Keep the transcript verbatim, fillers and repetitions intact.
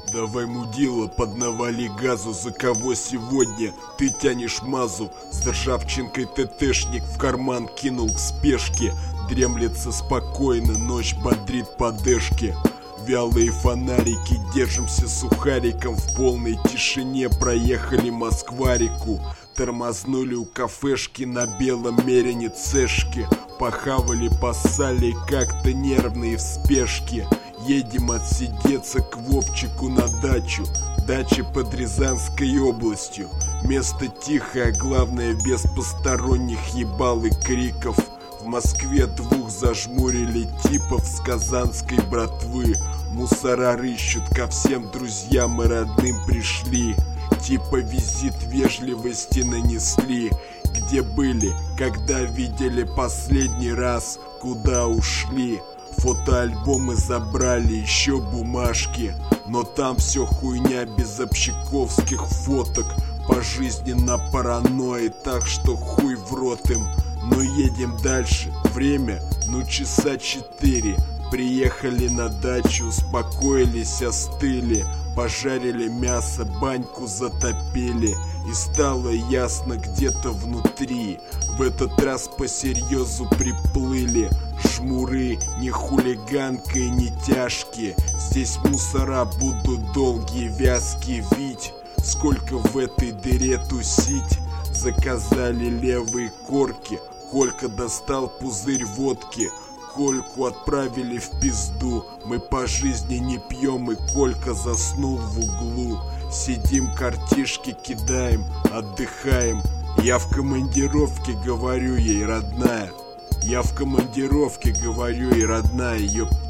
Давай, мудила, поднавали газу. За кого сегодня ты тянешь мазу? С ржавчинкой ТТшник в карман кинул к спешке. Дремлется спокойно, ночь бодрит подышки. Вялые фонарики, держимся сухариком. В полной тишине проехали Москва-реку. Тормознули у кафешки на белом мерине цешки. Похавали, поссали, как-то нервные в спешке. Едем отсидеться к Вовчику на дачу. Дача под Рязанской областью. Место тихое, главное без посторонних ебал и криков. В Москве двух зажмурили типов с казанской братвы. Мусора рыщут, ко всем друзьям и родным пришли. Типа визит вежливости нанесли. Где были, когда видели последний раз, куда ушли? Фотоальбомы забрали, еще бумажки. Но там все хуйня без общаковских фоток. Пожизненно паранойи, так что хуй в рот им. Но едем дальше, время, ну часа четыре. Приехали на дачу, успокоились, остыли. Пожарили мясо, баньку затопили. И стало ясно где-то внутри. В этот раз по серьезу приплыли. Жмуры, не хулиганкой, не тяжкие. Здесь мусора будут долгие, вязкие вить. Сколько в этой дыре тусить. Заказали левые корки. Колька достал пузырь водки. Кольку отправили в пизду. Мы по жизни не пьем, и Колька заснул в углу. Сидим, картишки кидаем, отдыхаем. Я в командировке, говорю ей, родная. Я в командировке, говорю ей, родная, ёп